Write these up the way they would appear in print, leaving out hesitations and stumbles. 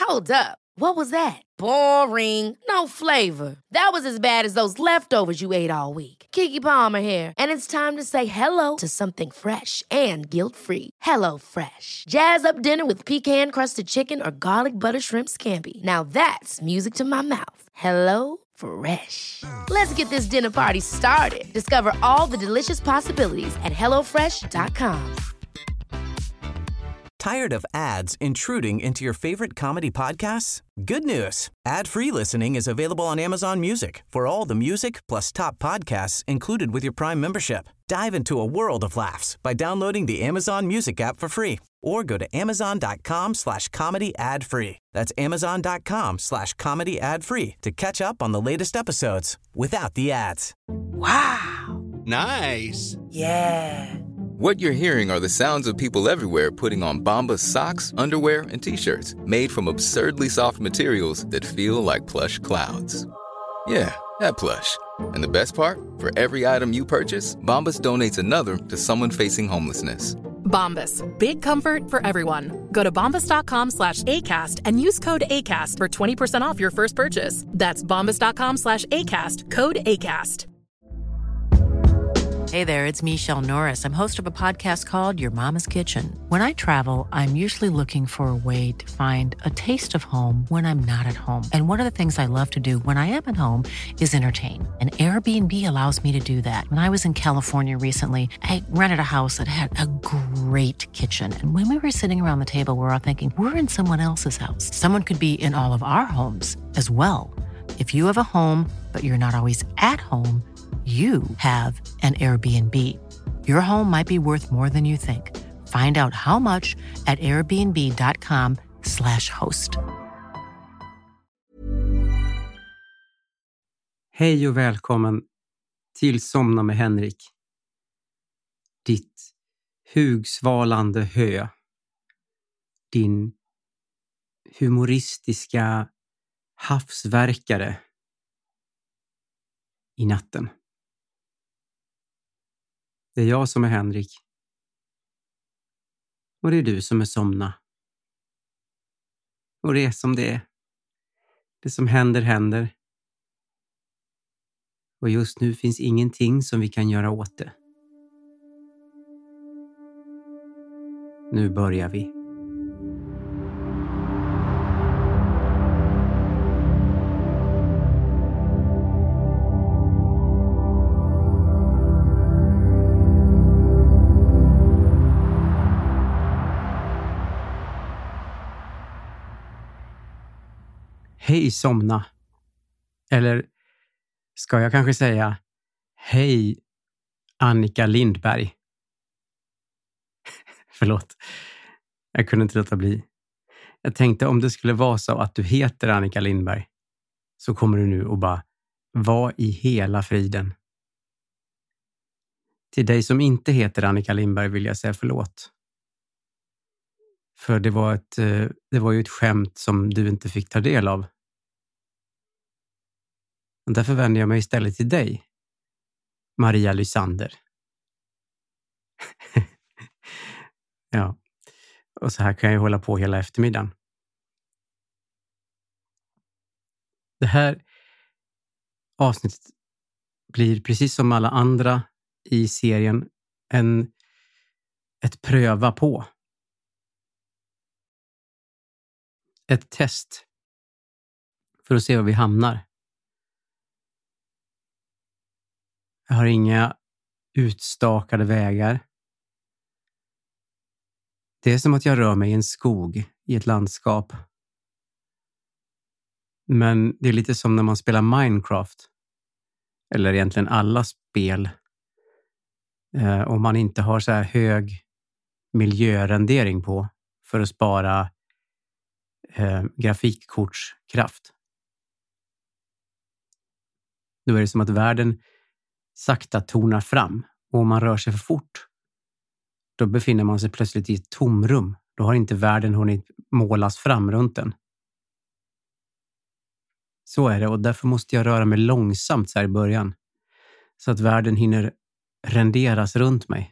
Hold up. What was that? Boring. No flavor. That was as bad as those leftovers you ate all week. Keke Palmer here, and it's time to say hello to something fresh and guilt-free. Hello Fresh. Jazz up dinner with pecan-crusted chicken or garlic butter shrimp scampi. Now that's music to my mouth. Hello Fresh. Let's get this dinner party started. Discover all the delicious possibilities at hellofresh.com. Tired of ads intruding into your favorite comedy podcasts? Good news. Ad-free listening is available on Amazon Music for all the music plus top podcasts included with your Prime membership. Dive into a world of laughs by downloading the Amazon Music app for free or go to amazon.com/comedy ad-free. That's amazon.com/comedy ad-free to catch up on the latest episodes without the ads. Wow. Nice. Yeah. What you're hearing are the sounds of people everywhere putting on Bombas socks, underwear, and T-shirts made from absurdly soft materials that feel like plush clouds. Yeah, that plush. And the best part? For every item you purchase, Bombas donates another to someone facing homelessness. Bombas. Big comfort for everyone. Go to bombas.com/ACAST and use code ACAST for 20% off your first purchase. That's bombas.com/ACAST. Code ACAST. Hey there, it's Michelle Norris. I'm host of a podcast called Your Mama's Kitchen. When I travel, I'm usually looking for a way to find a taste of home when I'm not at home. And one of the things I love to do when I am at home is entertain. And Airbnb allows me to do that. When I was in California recently, I rented a house that had a great kitchen. And when we were sitting around the table, we were all thinking, we're in someone else's house. Someone could be in all of our homes as well. If you have a home, but you're not always at home, you have an Airbnb. Your home might be worth more than you think. Find out how much at airbnb.com/host. Hej och välkommen till Somna med Henrik. Ditt hugsvalande hö. Din humoristiska havsverkare i natten. Det är jag som är Henrik. Och det är du som är Somna. Och det är som det är. Det som händer, händer. Och just nu finns ingenting som vi kan göra åt det. Nu börjar vi. Hej Somna. Eller ska jag kanske säga hej Annika Lindberg. Förlåt. Jag kunde inte låta bli. Jag tänkte om det skulle vara så att du heter Annika Lindberg så kommer du nu och bara vad i hela friden. Till dig som inte heter Annika Lindberg vill jag säga förlåt. För det var ju ett skämt som du inte fick ta del av. Och därför vänder jag mig istället till dig, Maria Lysander. Ja, och så här kan jag hålla på hela eftermiddagen. Det här avsnittet blir precis som alla andra i serien ett pröva på. Ett test för att se var vi hamnar. Jag har inga utstakade vägar. Det är som att jag rör mig i en skog i ett landskap. Men det är lite som när man spelar Minecraft. Eller egentligen alla spel. Om man inte har så här hög miljörendering på för att spara grafikkortskraft. Då är det som att världen sakta tonar fram. Och om man rör sig för fort, då befinner man sig plötsligt i ett tomrum. Då har inte världen hunnit målas fram runt den. Så är det, och därför måste jag röra mig långsamt så här i början. Så att världen hinner renderas runt mig.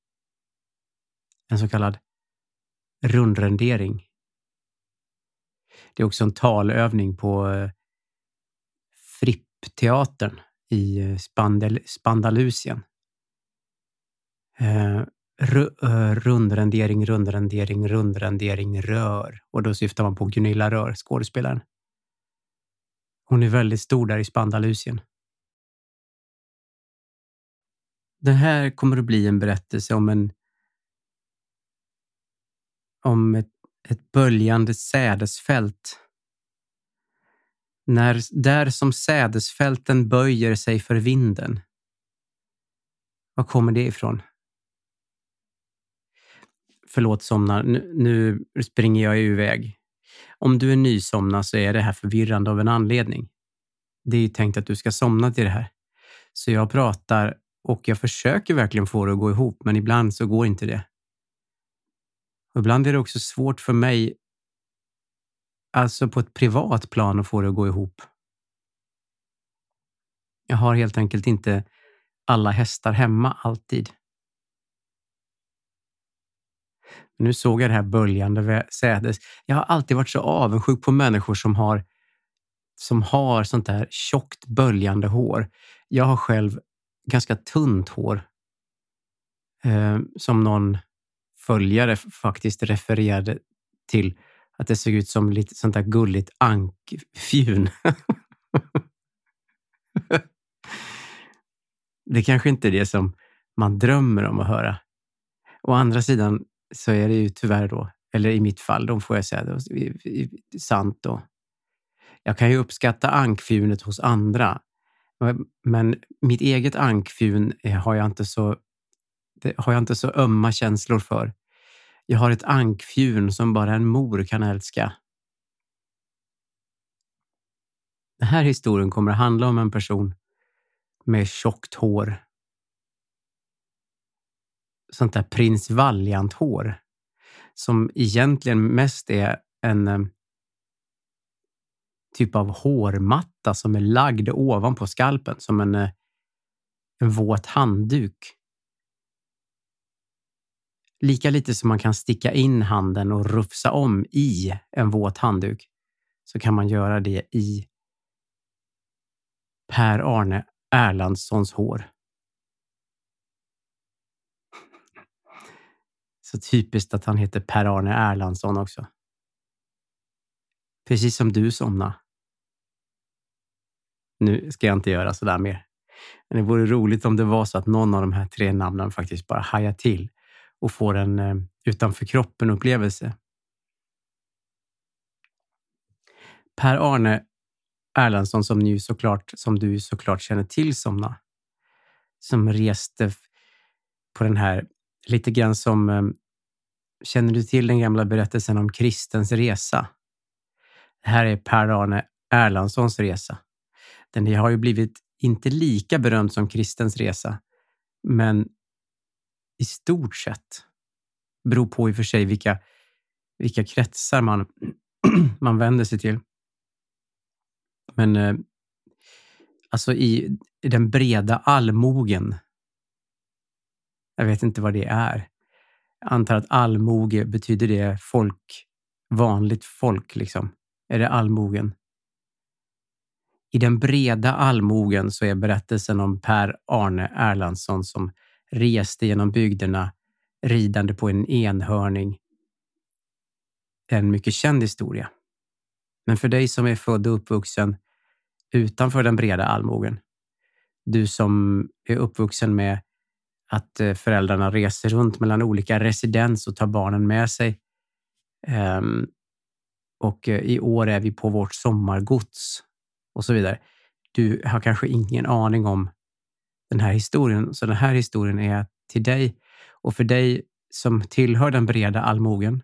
En så kallad rundrendering. Det är också en talövning på Frippteatern i Spandalusien. Rundrendering, rör. Och då syftar man på Gunilla Rör, skådespelaren. Hon är väldigt stor där i Spandalusien. Det här kommer att bli en berättelse om ett böljande sädesfält. Där som sädesfälten böjer sig för vinden. Var kommer det ifrån? Förlåt somnar, nu springer jag iväg. Om du är nysomnad så är det här förvirrande av en anledning. Det är ju tänkt att du ska somna till det här. Så jag pratar och jag försöker verkligen få det att gå ihop, men ibland så går inte det. Och ibland är det också svårt för mig, alltså på ett privat plan, att få det att gå ihop. Jag har helt enkelt inte alla hästar hemma alltid. Nu såg jag det här böljande sädes. Jag har alltid varit så avundsjuk på människor som har sånt där tjockt böljande hår. Jag har själv ganska tunt hår. Som någon följare faktiskt refererade till att det såg ut som lite sånt där gulligt ankfjun. Det kanske inte är det som man drömmer om att höra. Å andra sidan så är det ju tyvärr då, eller i mitt fall, då får jag säga det, sant då. Jag kan ju uppskatta ankfjunet hos andra, men mitt eget ankfjun har jag inte så ömma känslor för. Jag har ett ankfjun som bara en mor kan älska. Den här historien kommer att handla om en person med tjockt hår. Sånt där prins Valiant-hår. Som egentligen mest är en typ av hårmatta som är lagd ovanpå skalpen. Som en våt handduk. Lika lite som man kan sticka in handen och rufsa om i en våt handduk, så kan man göra det i Per-Arne Erlandssons hår. Så typiskt att han heter Per-Arne Erlandsson också. Precis som du somna. Nu ska jag inte göra sådär mer. Men det vore roligt om det var så att någon av de här 3 namnen faktiskt bara hajar till och får en utanför kroppen upplevelse. Per-Arne Erlandsson, som du såklart känner till, somna. Som reste på den här, lite grann som, känner du till den gamla berättelsen om Kristens resa? Det här är Per-Arne Erlandssons resa. Den har ju blivit inte lika berömd som Kristens resa, men i stort sett beror på i och för sig vilka kretsar man vänder sig till. Men alltså i den breda allmogen, jag vet inte vad det är. Jag antar att allmoge betyder det vanligt folk liksom. Är det allmogen? I den breda allmogen så är berättelsen om Per-Arne Erlandsson som reste genom bygderna ridande på en enhörning en mycket känd historia. Men för dig som är född och uppvuxen utanför den breda allmogen, du som är uppvuxen med att föräldrarna reser runt mellan olika residens och tar barnen med sig, och i år är vi på vårt sommargods och så vidare. Du har kanske ingen aning om den här historien, så den här historien är till dig, och för dig som tillhör den breda allmogen.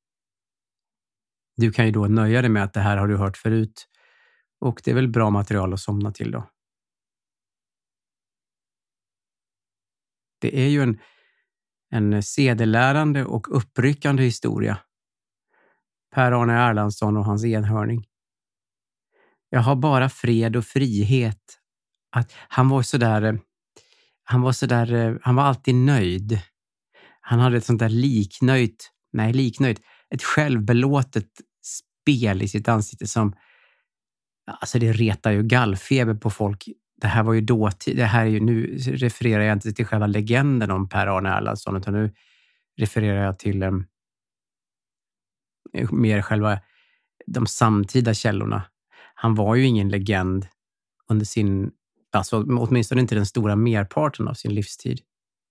Du kan ju då nöja dig med att det här har du hört förut, och det är väl bra material att somna till då. Det är ju en sedelärande och uppryckande historia. Per-Arne Erlandsson och hans enhörning. Jag har bara fred och frihet. Att han var alltid nöjd. Han hade ett sånt där liknöjt, ett självbelåtet spel i sitt ansikte som, alltså det retar ju gallfeber på folk. Det här var ju dåtid. Det här är ju, nu refererar jag inte till själva legenden om Per-Arne Erlandsson, utan nu refererar jag till mer själva de samtida källorna. Han var ju ingen legend under sin, alltså åtminstone inte den stora merparten av sin livstid.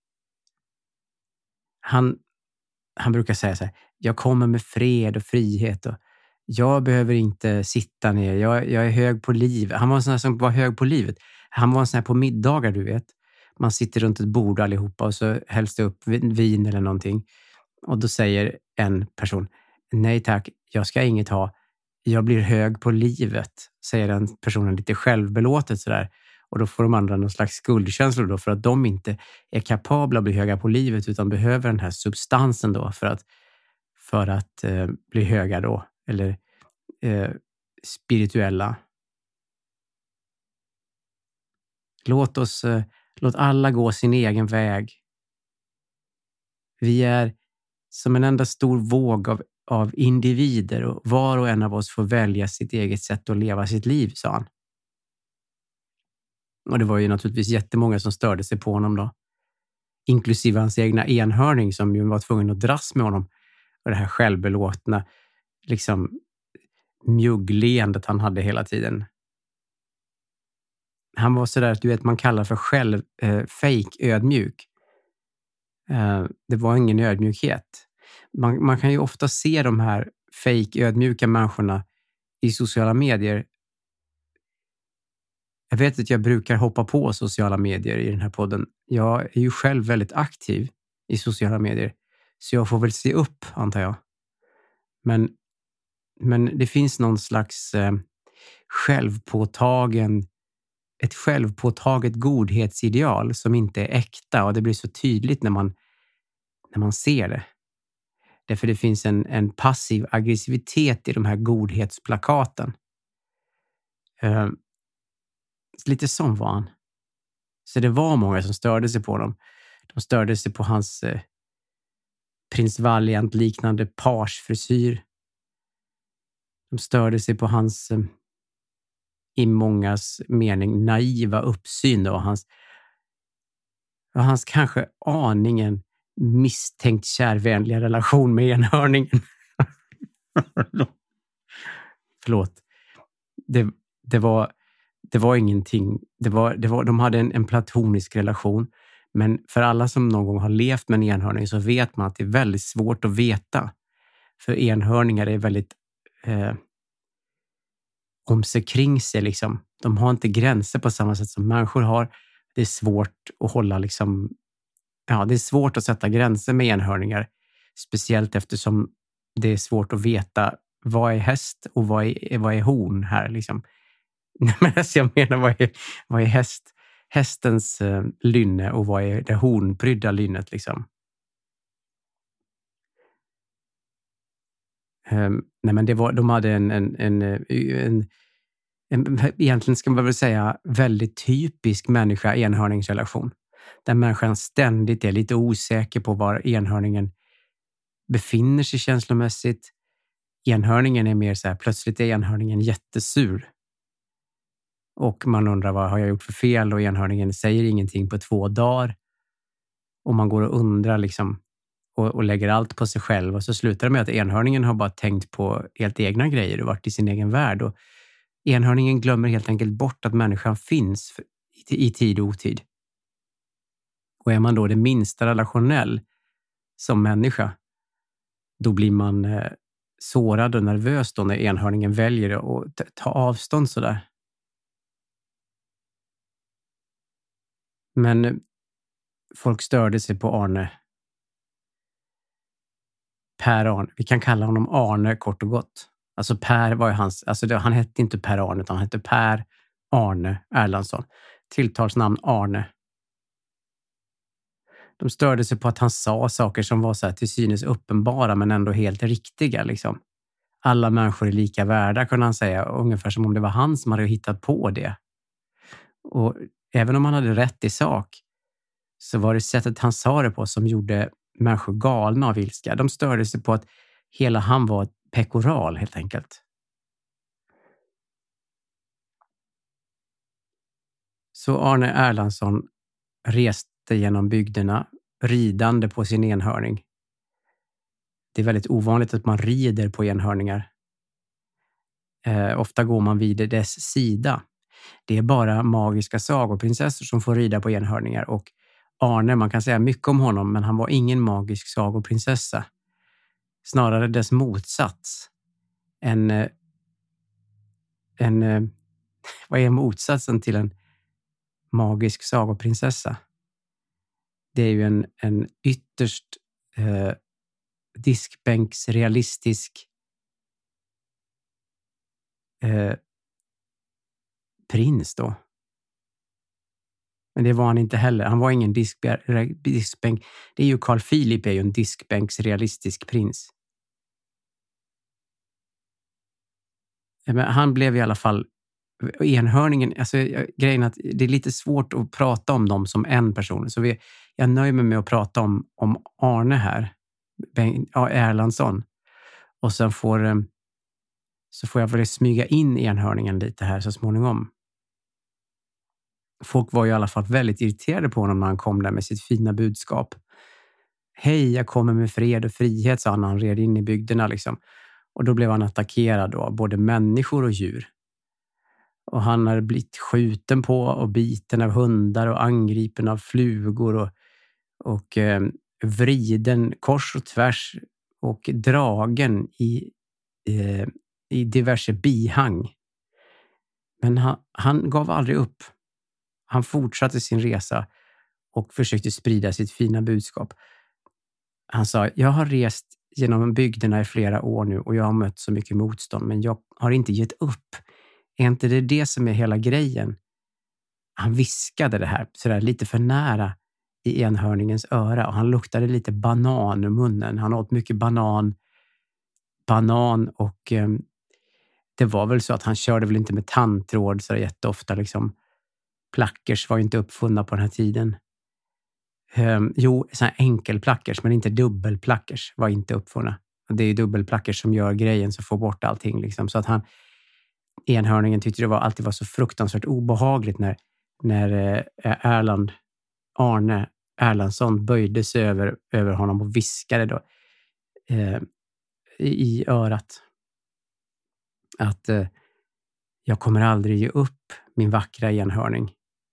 Han brukar säga så här: jag kommer med fred och frihet och jag behöver inte sitta ner. Jag är hög på liv. Han var en sån här som var hög på livet. Han var en sån här på middagar, du vet. Man sitter runt ett bord allihopa och så hälls det upp vin eller någonting. Och då säger en person: nej tack, jag ska inget ha. Jag blir hög på livet, säger den personen lite självbelåtet sådär. Och då får de andra någon slags skuldkänslor då för att de inte är kapabla att bli höga på livet utan behöver den här substansen då för att bli höga då. Eller spirituella. Låt alla gå sin egen väg. Vi är som en enda stor våg av individer och var och en av oss får välja sitt eget sätt att leva sitt liv, sa han. Och det var ju naturligtvis jättemånga som störde sig på honom då. Inklusive hans egna enhörning som ju var tvungen att dras med honom. Och det här självbelåtna, liksom mjuggleendet han hade hela tiden. Han var sådär att du vet man kallar för fake ödmjuk. Det var ingen ödmjukhet. Man kan ju ofta se de här fake ödmjuka människorna i sociala medier. Jag vet att jag brukar hoppa på sociala medier i den här podden. Jag är ju själv väldigt aktiv i sociala medier. Så jag får väl se upp, antar jag. Men det finns någon slags ett självpåtaget godhetsideal som inte är äkta. Och det blir så tydligt när man ser det. Därför det finns en passiv aggressivitet i de här godhetsplakaten. Lite som var han. Så det var många som störde sig på honom. De störde sig på hans prins Valiant-liknande parsfrisyr. De störde sig på hans i mångas mening naiva uppsyn då. Hans kanske aningen misstänkt kärvänliga relation med enhörningen. Förlåt. Det var ingenting. De hade en platonisk relation. Men för alla som någon gång har levt med en enhörning så vet man att det är väldigt svårt att veta. För enhörningar är väldigt om sig kring sig liksom. De har inte gränser på samma sätt som människor har. Det är svårt att hålla liksom. Ja, det är svårt att sätta gränser med enhörningar. Speciellt eftersom det är svårt att veta vad är häst och vad är horn här liksom. Men alltså jag menar vad är hästens lynne och vad är det hornprydda lynnet liksom. Nej men de hade en egentligen ska man väl säga väldigt typisk människa-enhörningsrelation. Där människan ständigt är lite osäker på var enhörningen befinner sig känslomässigt. Enhörningen är mer så här, plötsligt är enhörningen jättesur. Och man undrar vad har jag gjort för fel och enhörningen säger ingenting på 2 dagar. Och man går och undrar liksom och lägger allt på sig själv. Och så slutar det med att enhörningen har bara tänkt på helt egna grejer och varit i sin egen värld. Och enhörningen glömmer helt enkelt bort att människan finns i tid och otid. Och är man då det minsta relationell som människa, då blir man sårad och nervös då när enhörningen väljer att ta avstånd sådär. Men folk störde sig på Arne. Per-Arne. Vi kan kalla honom Arne kort och gott. Alltså Per var ju hans, alltså han hette inte Per-Arne utan han hette Per-Arne Erlandsson. Tilltalsnamn Arne. De störde sig på att han sa saker som var så här till synes uppenbara men ändå helt riktiga liksom. Alla människor är lika värda kunde han säga, ungefär som om det var han som hade hittat på det. Och även om han hade rätt i sak så var det sättet han sa det på som gjorde människor galna av ilska. De störde sig på att hela han var pekoral helt enkelt. Så Arne Erlandsson reste genom bygderna ridande på sin enhörning. Det är väldigt ovanligt att man rider på enhörningar. Ofta går man vid dess sida. Det är bara magiska sagoprinsessor som får rida på enhörningar. Och Arne, man kan säga mycket om honom, men han var ingen magisk sagoprinsessa. Snarare dess motsats. Vad är motsatsen till en magisk sagoprinsessa? Det är ju en ytterst diskbänksrealistisk prins då. Men det var han inte heller. Han var ingen diskbänk. Det är ju Carl Philip är ju en diskbänksrealistisk prins. Men han blev i alla fall enhörningen. Alltså grejen att det är lite svårt att prata om dem som en person. Så jag nöjer mig med att prata om Arne här. Erlandsson. Och sen får jag väl smyga in enhörningen lite här så småningom. Folk var ju i alla fall väldigt irriterade på honom när han kom där med sitt fina budskap. Hej, jag kommer med fred och frihet, sa han red in i bygderna liksom. Och då blev han attackerad av både människor och djur. Och han hade blivit skjuten på och biten av hundar och angripen av flugor och vriden kors och tvärs och dragen i diverse bihang. Men han gav aldrig upp. Han fortsatte sin resa och försökte sprida sitt fina budskap. Han sa, jag har rest genom bygderna i flera år nu och jag har mött så mycket motstånd, men jag har inte gett upp. Är inte det som är hela grejen? Han viskade det här sådär lite för nära i enhörningens öra och han luktade lite banan i munnen. Han åt mycket banan och det var väl så att han körde väl inte med tandtråd så jätteofta liksom. Plackers var ju inte uppfunna på den här tiden. Så här enkelplackers, men inte dubbelplackers var inte uppfunna. Det är ju dubbelplackers som gör grejen så får bort allting liksom. Så att enhörningen tyckte det alltid var så fruktansvärt obehagligt när Arne Erlandsson böjde sig över honom och viskade då i örat att jag kommer aldrig ge upp min vackra enhörning.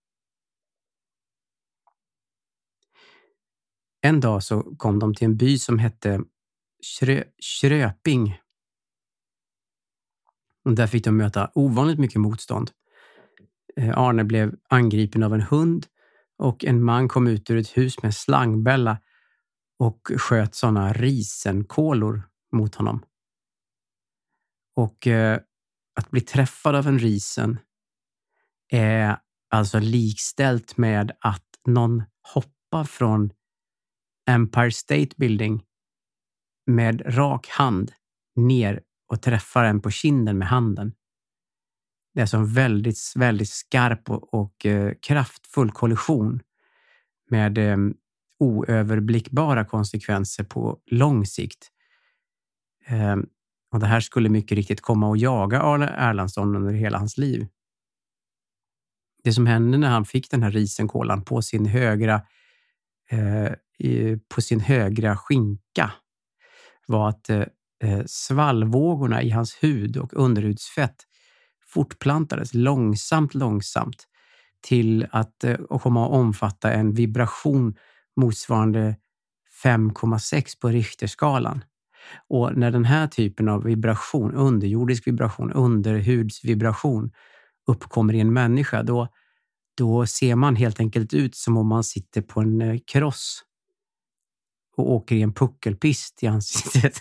En dag så kom de till en by som hette Sröping. Och där fick de möta ovanligt mycket motstånd. Arne blev angripen av en hund och en man kom ut ur ett hus med slangbälla och sköt sådana risenkålor mot honom. Och att bli träffad av en risen är alltså likställt med att någon hoppar från Empire State Building med rak hand ner och träffar en på kinden med handen. Det är alltså en väldigt, väldigt skarp och kraftfull kollision med oöverblickbara konsekvenser på lång sikt. Och det här skulle mycket riktigt komma att jaga Arne Erlandsson under hela hans liv. Det som hände när han fick den här risenkålan på sin högra skinka var att svallvågorna i hans hud och underhudsfett fortplantades långsamt till att komma att omfatta en vibration motsvarande 5,6 på Richterskalan. Och när den här typen av vibration, underjordisk vibration, underhudsvibration uppkommer i en människa, då ser man helt enkelt ut som om man sitter på en kross och åker i en puckelpist i ansiktet.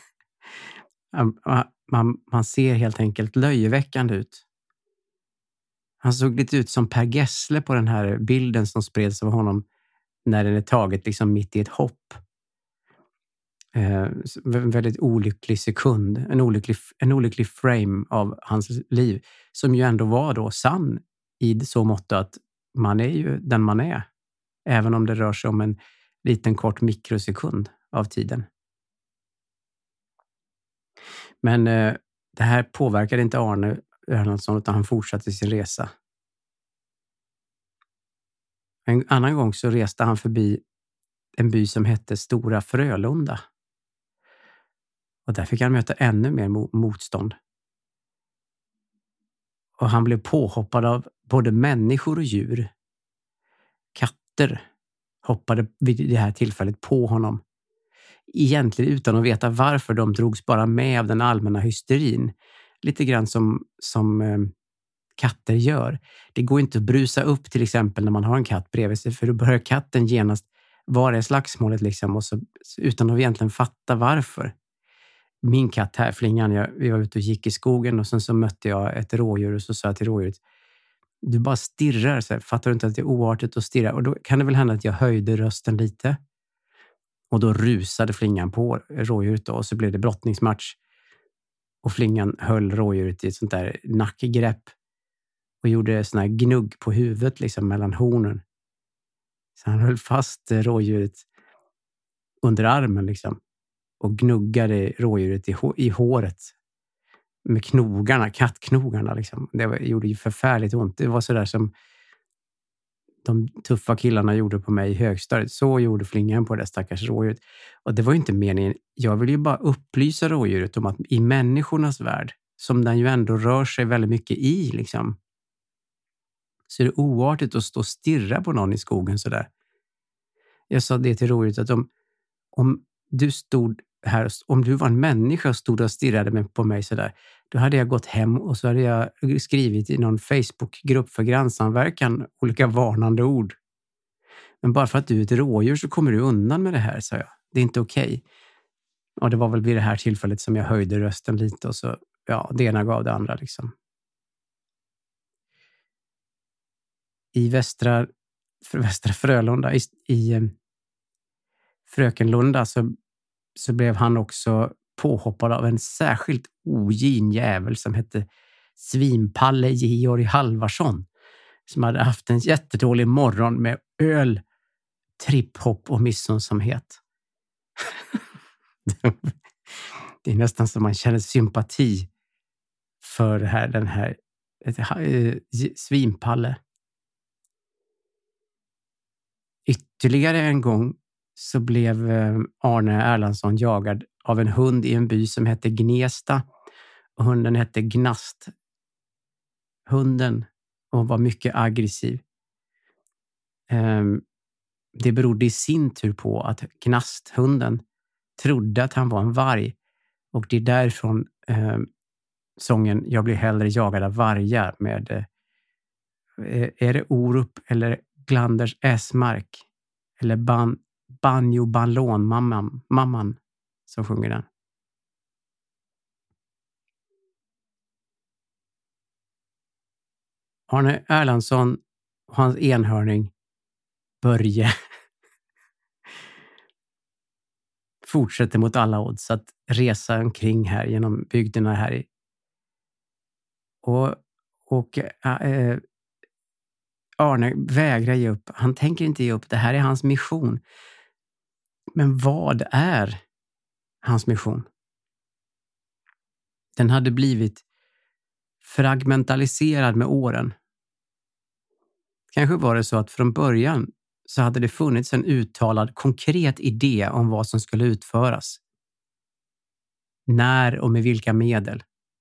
Man ser helt enkelt löjeväckande ut. Han såg lite ut som Per Gessle på den här bilden som spreds av honom när den är taget liksom mitt i ett hopp. En väldigt olycklig sekund. En olycklig frame av hans liv som ju ändå var då sann i så mått att man är ju den man är. Även om det rör sig om en liten kort mikrosekund av tiden. Men det här påverkade inte Arne Erlandsson, utan han fortsatte sin resa. En annan gång så reste han förbi en by som hette Stora Frölunda. Och där fick han möta ännu mer motstånd. Och han blev påhoppad av både människor och djur. Katter hoppade vid det här tillfället på honom. Egentligen utan att veta varför, de drogs bara med av den allmänna hysterin. Lite grann som katter gör. Det går inte att brusa upp till exempel när man har en katt bredvid sig, för då börjar katten genast vara i slagsmålet liksom, och så, utan att egentligen fatta varför. Min katt här, Flingan, vi var ute och gick i skogen och sen så mötte jag ett rådjur och så sa jag till rådjuret: du bara stirrar, så här, fattar du inte att det är oartigt att stirra? Och då kan det väl hända att jag höjde rösten lite. Och då rusade Flingan på rådjuret då, och så blev det brottningsmatch. Och Flingan höll rådjuret i ett sånt där nackgrepp och gjorde sån här gnugg på huvudet liksom mellan hornen. Så han höll fast rådjuret under armen liksom och gnuggade rådjuret i håret med knogarna, kattknogarna liksom. Gjorde ju förfärligt ont. Det var så där som de tuffa killarna gjorde på mig i högstadiet. Så gjorde Flingan på det stackars rådjuret. Och det var ju inte meningen. Jag ville ju bara upplysa rådjuret om att i människornas värld, som den ju ändå rör sig väldigt mycket i liksom, så är det oartigt att stå och stirra på någon i skogen så där. Jag sa det till rådjuret att om du stod här, om du var en människa och stod och stirrade på mig så där, då hade jag gått hem och så hade jag skrivit i någon Facebookgrupp för grannsamverkan olika varnande ord. Men bara för att du är ett rådjur så kommer du undan med det här, sa jag. Det är inte okej. Och det var väl vid det här tillfället som jag höjde rösten lite och så, ja, det ena gav det andra liksom. I Västra Frölunda, i Frökenlunda, så blev han också påhoppad av en särskilt ogin jävel som hette Svinpalle Georg Halvarsson, som hade haft en jättedålig morgon med öl, tripphopp och missunnsamhet. Det är nästan som man känner sympati för den här Svinpalle. Ytterligare en gång så blev Arne Erlandsson jagad av en hund i en by som hette Gnesta. Och hunden hette Gnast. Hunden var mycket aggressiv. Det berodde i sin tur på att Gnasthunden trodde att han var en varg. Och det är därifrån sången Jag blir hellre jagad av vargar med är det Orup eller Glanders Äsmark eller Banjo Ballon mamman som sjunger den. Arne Erlandsson och hans enhörning Börje fortsätter mot alla odds att resa omkring här genom bygderna här. Och Arne vägrar ge upp. Han tänker inte ge upp. Det här är hans mission. Men vad är hans mission? Den hade blivit fragmentaliserad med åren. Kanske var det så att från början så hade det funnits en uttalad konkret idé om vad som skulle utföras. När och med vilka medel.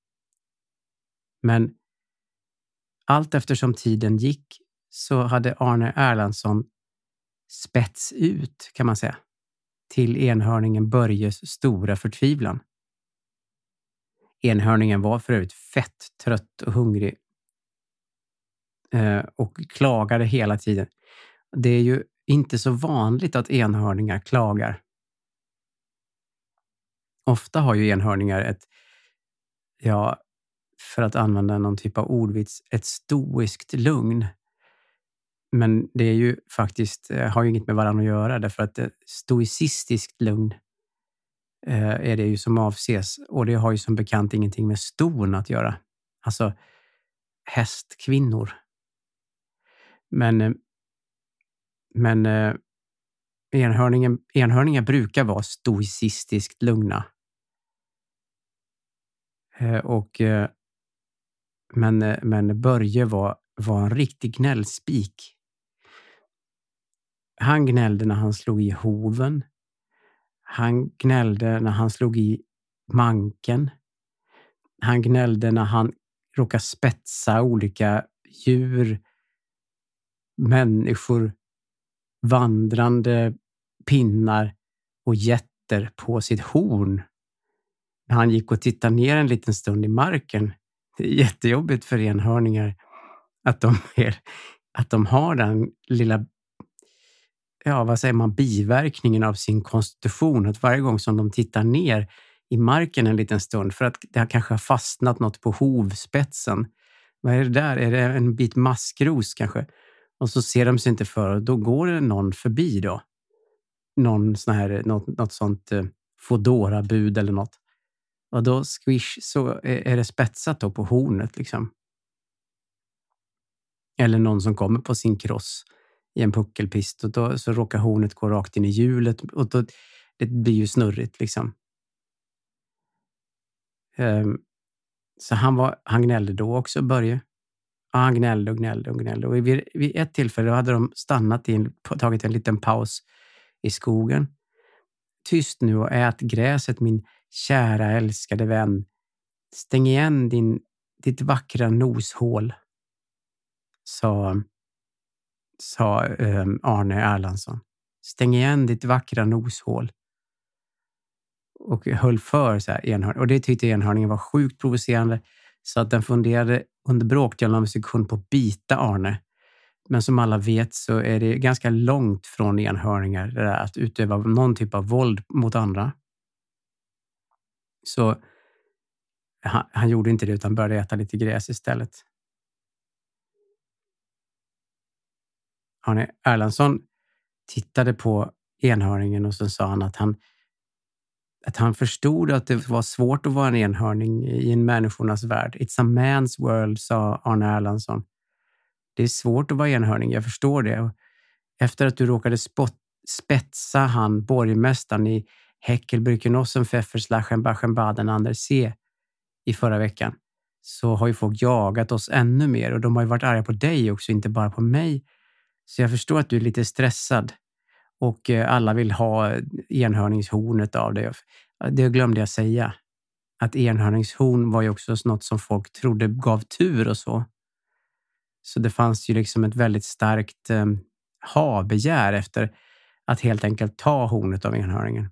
Men allt eftersom tiden gick så hade Arne Erlandsson spets ut, kan man säga, till enhörningen Börjes stora förtvivlan. Enhörningen var för övrigt fett, trött och hungrig och klagade hela tiden. Det är ju inte så vanligt att enhörningar klagar. Ofta har ju enhörningar för att använda någon typ av ordvits, ett stoiskt lugn. Men det är ju faktiskt, har ju inget med varandra att göra, därför att stoicistiskt lugn är det ju som avses. Och det har ju som bekant ingenting med ston att göra. Alltså hästkvinnor. Men enhörningar brukar vara stoicistiskt lugna. Men Börje var en riktig gnällspik. Han gnällde när han slog i hoven. Han gnällde när han slog i manken. Han gnällde när han råkade spetsa olika djur, människor, vandrande pinnar och getter på sitt horn. När han gick och tittade ner en liten stund i marken. Det är jättejobbigt för enhörningar att de har den lilla, vad säger man, biverkningen av sin konstitution. Att varje gång som de tittar ner i marken en liten stund för att det kanske har fastnat något på hovspetsen. Vad är det där? Är det en bit maskros kanske? Och så ser de sig inte för och då går det någon förbi då. Någon sån här, något sånt Fodora-bud eller något. Och då squish så är det spetsat då på hornet liksom. Eller någon som kommer på sin cross i en puckelpist och då så råkar hornet gå rakt in i hjulet och då det blir ju snurrigt liksom. Så han gnällde då också, Börje. Ja, han gnällde och vid ett tillfälle hade de stannat tagit en liten paus i skogen. Tyst nu och ät gräset, min kära älskade vän. Stäng igen ditt vackra noshål, sa Arne Erlandsson. Stäng igen ditt vackra noshål. Och höll för så här enhörning. Och det tyckte enhörningen var sjukt provocerande så att den funderade under bråkdelen av en sekund på att bita Arne. Men som alla vet så är det ganska långt från enhörningar det där att utöva någon typ av våld mot andra. Så han gjorde inte det utan började äta lite gräs istället. Arne Erlandsson tittade på enhörningen och så sa han att han förstod att det var svårt att vara en enhörning i en människornas värld. It's a man's world, sa Arne Erlandsson. Det är svårt att vara enhörning, jag förstår det. Och efter att du råkade spetsa han borgmästaren i Häckelbrückenossen Pfefferslachen Bachenbaden Ander C i förra veckan så har ju folk jagat oss ännu mer och de har ju varit arga på dig också, inte bara på mig. Så jag förstår att du är lite stressad och alla vill ha enhörningshornet av dig. Det glömde jag säga. Att enhörningshorn var ju också något som folk trodde gav tur och så. Så det fanns ju liksom ett väldigt starkt ha-begär efter att helt enkelt ta hornet av enhörningen.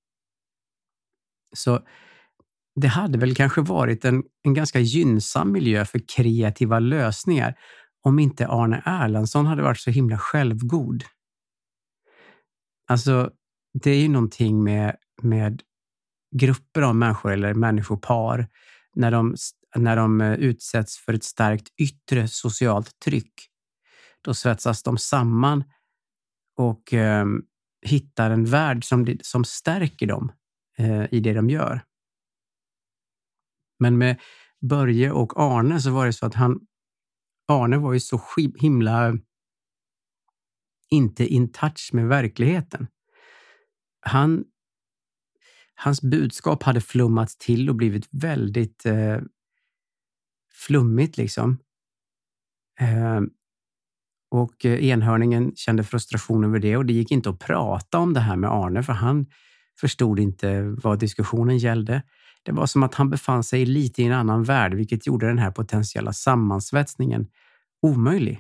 Så det hade väl kanske varit en ganska gynnsam miljö för kreativa lösningar om inte Arne Erlandsson hade varit så himla självgod. Alltså, det är ju någonting med grupper av människor eller människopar när de utsätts för ett starkt yttre socialt tryck. Då svetsas de samman och hittar en värld som stärker dem i det de gör. Men med Börje och Arne så var det så att Arne var ju så himla inte in touch med verkligheten. Hans budskap hade flummats till och blivit väldigt flummigt liksom. Och enhörningen kände frustration över det och det gick inte att prata om det här med Arne för han förstod inte vad diskussionen gällde. Det var som att han befann sig lite i en annan värld vilket gjorde den här potentiella sammansvetsningen omöjlig.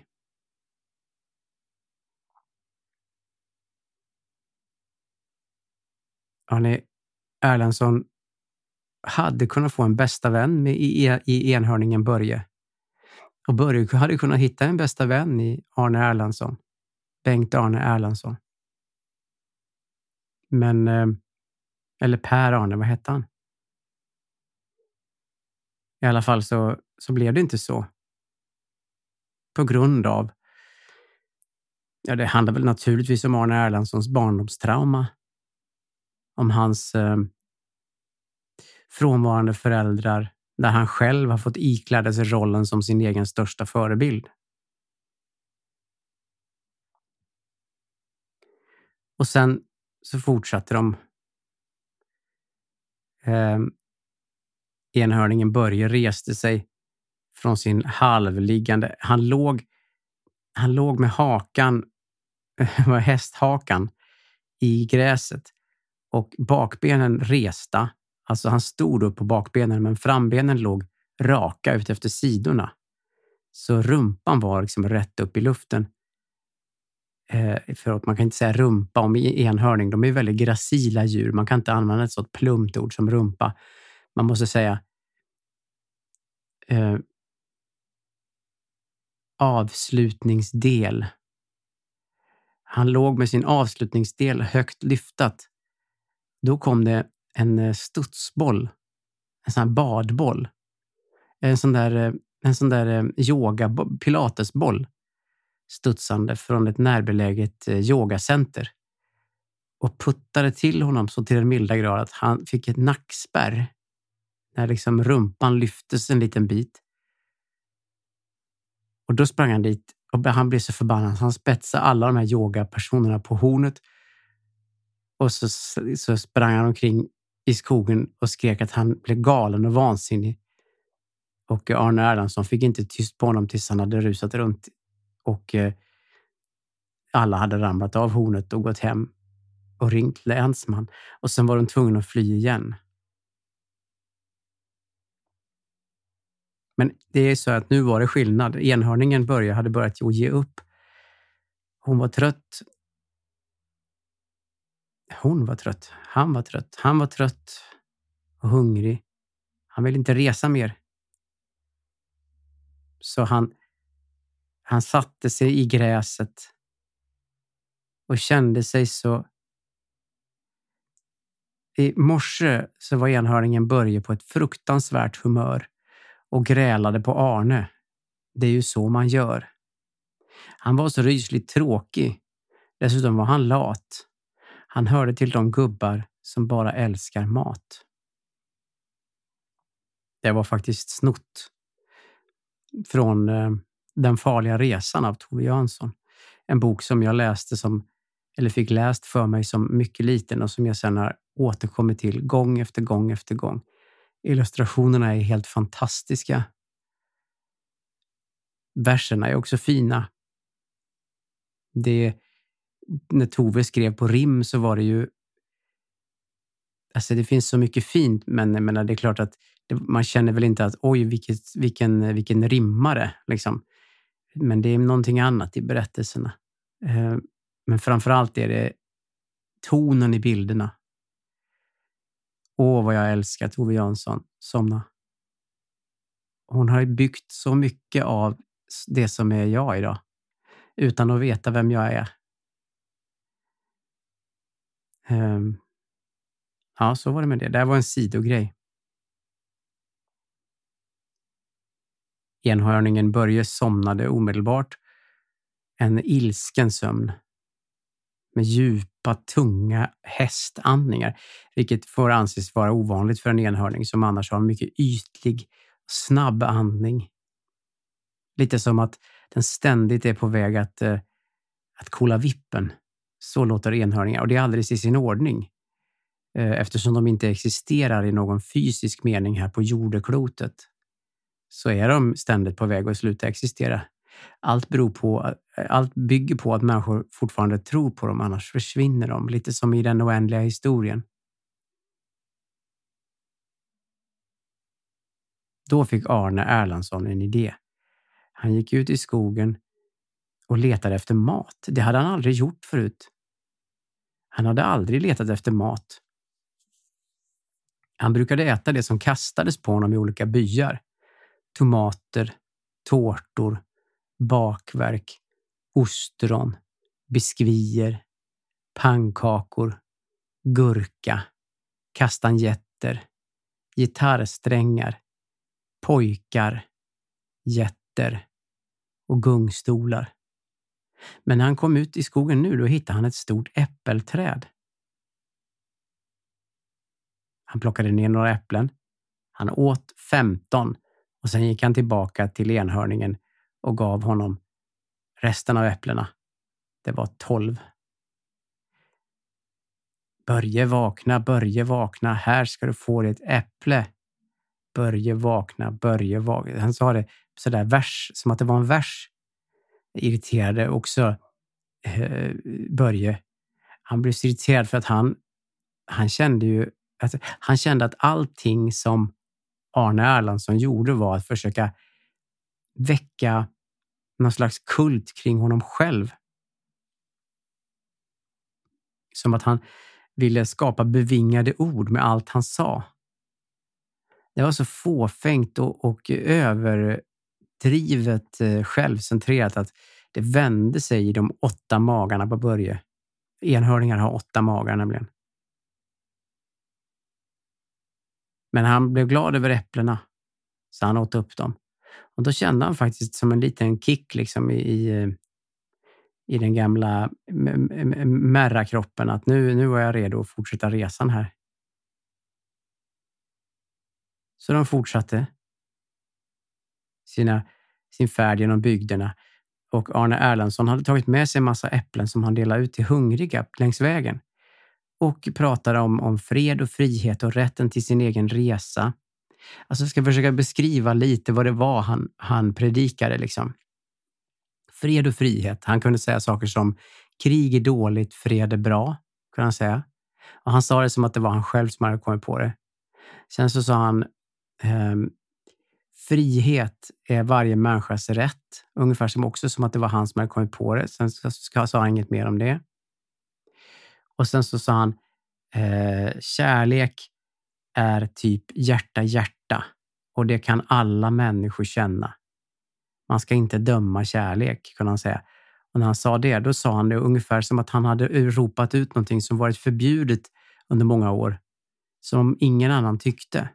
Arne Erlandsson hade kunnat få en bästa vän i enhörningen Börje. Och Börje hade kunnat hitta en bästa vän i Arne Erlandsson. Bengt Arne Erlandsson. Men, eller Per Arne, vad hette han? I alla fall så blev det inte så. På grund av, det handlar väl naturligtvis om Arne Erlandssons barndomstrauma. Om hans frånvarande föräldrar där han själv har fått ikläda sig rollen som sin egen största förebild. Och sen så fortsatte de Enhörningen Börje reste sig från sin halvliggande. Han låg med hakan, hästhakan i gräset och bakbenen resta. Alltså han stod upp på bakbenen men frambenen låg raka ut efter sidorna. Så rumpan var liksom rätt upp i luften. För att man kan inte säga rumpa om enhörning. De är väldigt gracila djur. Man kan inte använda ett sådant plumpt ord som rumpa. Man måste säga avslutningsdel. Han låg med sin avslutningsdel högt lyftat. Då kom det en studsboll. En sån här badboll. En sån där yoga, pilatesboll. Studsande från ett närbeläget yogacenter. Och puttade till honom så till den milda grad att han fick ett nackspärr. När liksom rumpan lyftes en liten bit. Och då sprang han dit och han blev så förbannad. Han spetsade alla de här yogapersonerna på hornet. Och så sprang han omkring i skogen och skrek att han blev galen och vansinnig. Och Arne Erlandsson fick inte tyst på honom tills han hade rusat runt. Och alla hade ramlat av hornet och gått hem och ringt länsman. Och sen var de tvungna att fly igen. Men det är så att nu var det skillnad. Enhörningen Börje hade börjat ge upp. Hon var trött. Hon var trött. Han var trött. Han var trött och hungrig. Han ville inte resa mer. Så han satte sig i gräset och kände sig så. I morse så var enhörningen Börje på ett fruktansvärt humör och grälade på Arne. Det är ju så man gör. Han var så rysligt tråkig. Dessutom var han lat. Han hörde till de gubbar som bara älskar mat. Det var faktiskt snott från Den farliga resan av Tove Jansson. En bok som jag läste fick läst för mig som mycket liten och som jag sedan har återkommit till gång efter gång efter gång. Illustrationerna är helt fantastiska. Verserna är också fina. När Tove skrev på rim så var det ju. Alltså det finns så mycket fint, men det är klart att man känner väl inte att oj vilken rimmare liksom. Men det är någonting annat i berättelserna. Men framförallt är det tonen i bilderna. Åh, vad jag älskar Tove Jansson. Somna. Hon har byggt så mycket av det som är jag idag. Utan att veta vem jag är. Ja, så var det med det. Det här var en sidogrej. Enhörningen Börje somnade omedelbart. En ilsken sömn. Med djupa, tunga hästandningar. Vilket får anses vara ovanligt för en enhörning som annars har en mycket ytlig, snabb andning. Lite som att den ständigt är på väg att kolla vippen. Så låter enhörningar. Och det är alldeles i sin ordning. Eftersom de inte existerar i någon fysisk mening här på jordeklotet. Så är de ständigt på väg att sluta existera. Allt bygger på att människor fortfarande tror på dem, annars försvinner de. Lite som i den oändliga historien. Då fick Arne Erlandsson en idé. Han gick ut i skogen och letade efter mat. Det hade han aldrig gjort förut. Han hade aldrig letat efter mat. Han brukade äta det som kastades på honom i olika byar. Tomater, tårtor, bakverk, ostron, biskvier, pannkakor, gurka, kastanjetter, gitarrsträngar, pojkar, jätter och gungstolar. Men när han kom ut i skogen nu, då hittade han ett stort äppelträd. Han plockade ner några äpplen. Han åt 15 och sen gick han tillbaka till enhörningen och gav honom resten av äpplena. Det var 12. Börje vakna, här ska du få dig ett äpple. Börje vakna, Börje vakna. Han sa det sådär vers, som att det var en vers. Irriterade också Börje. Han blev så irriterad för att han kände ju han kände att allting som Arne Erlandsson gjorde var att försöka väcka någon slags kult kring honom själv. Som att han ville skapa bevingade ord med allt han sa. Det var så fåfängt och överdrivet självcentrerat att det vände sig i de 8 magarna på Börje. Enhörningar har 8 magar nämligen. Men han blev glad över äpplena, så han åt upp dem. Och då kände han faktiskt som en liten kick liksom i den gamla märrakroppen att nu var jag redo att fortsätta resan här. Så de fortsatte sin färd genom bygderna. Och Arne Erlandsson hade tagit med sig en massa äpplen som han delade ut till hungriga längs vägen. Och pratade om fred och frihet och rätten till sin egen resa. Alltså jag ska försöka beskriva lite vad det var han predikade liksom. Fred och frihet. Han kunde säga saker som krig är dåligt, fred är bra, kunde han säga. Och han sa det som att det var han själv som hade kommit på det. Sen så sa han frihet är varje människas rätt. Ungefär som att det var han som hade kommit på det. Sen sa han inget mer om det. Och sen så sa han kärlek är typ hjärta. Och det kan alla människor känna. Man ska inte döma kärlek, kunde han säga. Och när han sa det, då sa han det ungefär som att han hade ropat ut någonting som varit förbjudet under många år. Som ingen annan tyckte.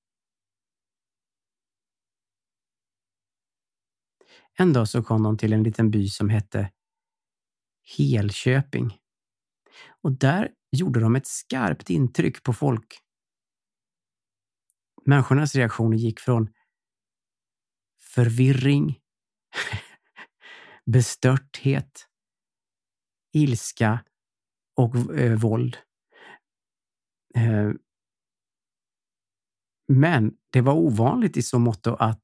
En dag så kom de till en liten by som hette Helköping. Och där gjorde de ett skarpt intryck på folk. Människornas reaktioner gick från förvirring, bestörthet, ilska och våld. Men det var ovanligt i så mått att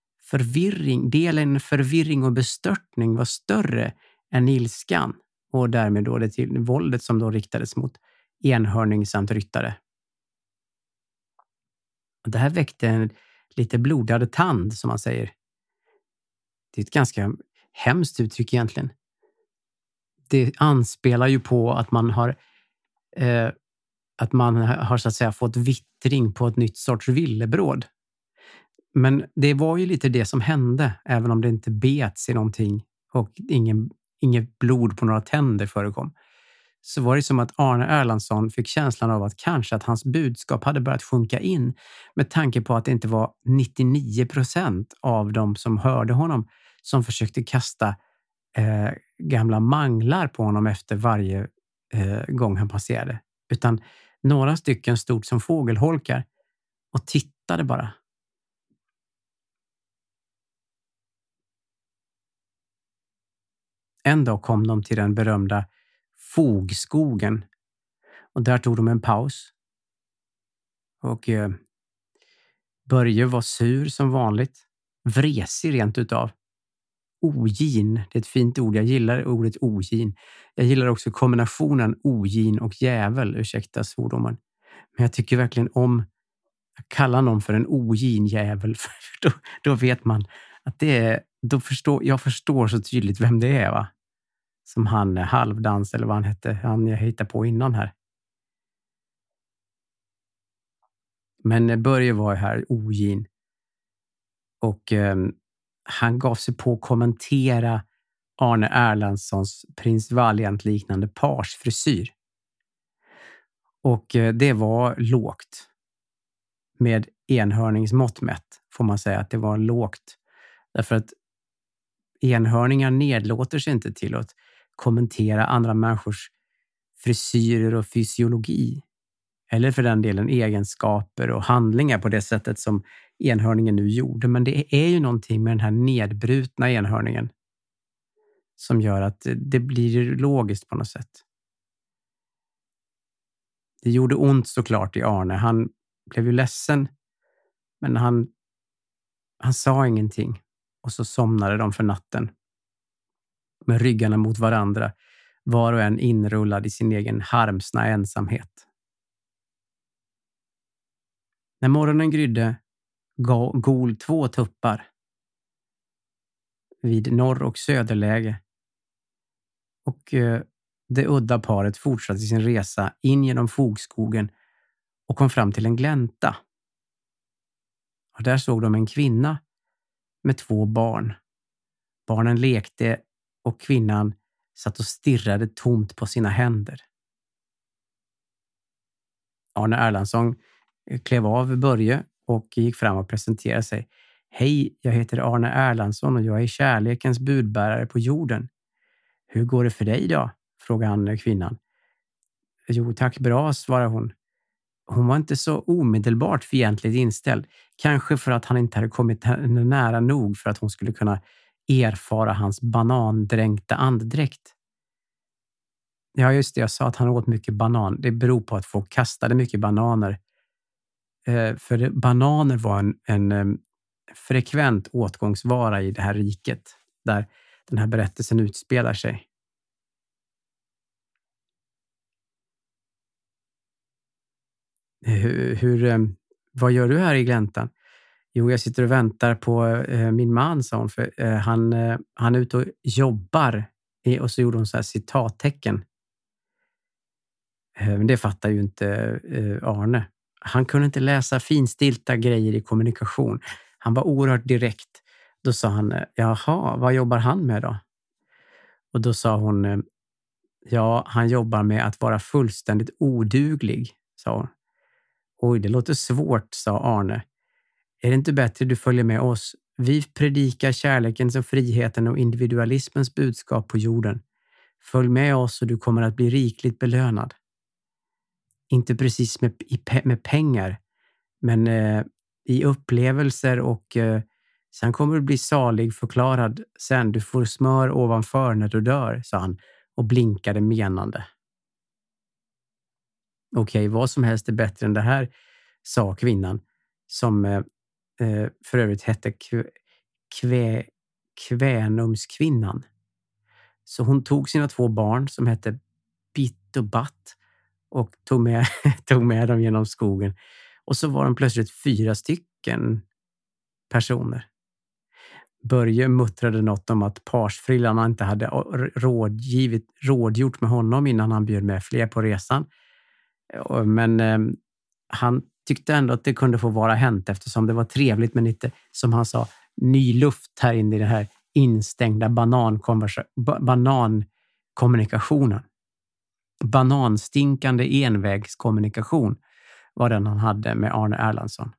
delen förvirring och bestörtning var större än ilskan och därmed då det till våldet som då riktades mot enhörning samt ryttare. Och det här väckte en lite blodad tand, som man säger. Det är ett ganska hemskt uttryck egentligen. Det anspelar ju på att man har så att säga fått vittring på ett nytt sorts villebråd. Men det var ju lite det som hände, även om det inte bets i någonting och inget blod på några tänder förekom. Så var det som att Arne Erlandsson fick känslan av att kanske att hans budskap hade börjat sjunka in med tanke på att det inte var 99% av dem som hörde honom som försökte kasta gamla manglar på honom efter varje gång han passerade. Utan några stycken stod som fågelholkar och tittade bara. En dag kom de till den berömda Fogskogen och där tog de en paus. Och Börje var sur som vanligt, vresig rent utav. Ogin, det är ett fint ord. Jag gillar ordet ogin. Jag gillar också kombinationen ogin och jävel, ursäkta svordomen. Men jag tycker verkligen om att kalla någon för en ogin jävel. För då vet man att det är, jag förstår så tydligt vem det är, va? Som han halvdans eller vad han hette, han jag hittade på innan här. Men Börje var här ogin. Och han gav sig på att kommentera Arne Erlandssons prins Valiant-liknande parsfrisyr. Och det var lågt. Med enhörningsmått mätt får man säga att det var lågt. Därför att enhörningar nedlåter sig inte till att kommentera andra människors frisyrer och fysiologi. Eller för den delen egenskaper och handlingar på det sättet som enhörningen nu gjorde. Men det är ju någonting med den här nedbrutna enhörningen som gör att det blir logiskt på något sätt. Det gjorde ont såklart i Arne. Han blev ju ledsen Men han sa ingenting och så somnade de för natten med ryggarna mot varandra, var och en inrullad i sin egen harmsna ensamhet. När morgonen grydde gol 2 tuppar vid norr- och söderläge och det udda paret fortsatte sin resa in genom fogskogen och kom fram till en glänta. Och där såg de en kvinna med 2 barn. Barnen lekte och kvinnan satt och stirrade tomt på sina händer. Arne Erlandsson klev av Börje och gick fram och presenterade sig. Hej, jag heter Arne Erlandsson och jag är kärlekens budbärare på jorden. Hur går det för dig då? Frågade han kvinnan. Jo tack, bra, svarade hon. Hon var inte så omedelbart fientligt inställd. Kanske för att han inte hade kommit henne nära nog för att hon skulle kunna erfara hans banandränkta andedräkt. Ja just det, jag sa att han åt mycket banan. Det beror på att folk kastade mycket bananer. För bananer var en frekvent åtgångsvara i det här riket där den här berättelsen utspelar sig. Vad gör du här i gläntan? Jo, jag sitter och väntar på min man, sa hon, för han är ute och jobbar. Och så gjorde hon så här citattecken. Men det fattar ju inte Arne. Han kunde inte läsa finstilta grejer i kommunikation. Han var oerhört direkt. Då sa han, jaha, vad jobbar han med då? Och då sa hon, ja, han jobbar med att vara fullständigt oduglig, sa hon. Oj, det låter svårt, sa Arne. Är det inte bättre du följer med oss? Vi predikar kärlekens och friheten och individualismens budskap på jorden. Följ med oss och du kommer att bli rikligt belönad. Inte precis med pengar, men i upplevelser och sen kommer du bli salig förklarad sen. Du får smör ovanför när du dör, sa han och blinkade menande. Okej, vad som helst är bättre än det här, sa kvinnan som för övrigt hette Kvänumskvinnan. Så hon tog sina 2 barn som hette Bitt och Batt och tog med dem genom skogen. Och så var de plötsligt 4 stycken personer. Börje muttrade något om att parsfrillarna inte hade rådgjort med honom innan han bjöd med fler på resan. Men han tyckte ändå att det kunde få vara hänt eftersom det var trevligt med lite, som han sa, ny luft här inne i den här instängda banankommunikationen. Bananstinkande envägskommunikation var den han hade med Arne Erlandsson.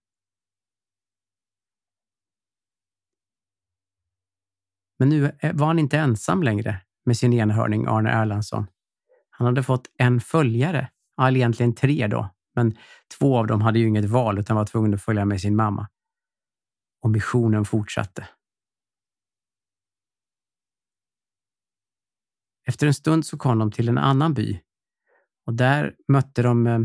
Men nu var han inte ensam längre med sin enhörning Arne Erlandsson. Han hade fått en följare, eller egentligen 3 då, men 2 av dem hade ju inget val utan var tvungna att följa med sin mamma. Och missionen fortsatte. Efter en stund så kom de till en annan by. Och där mötte de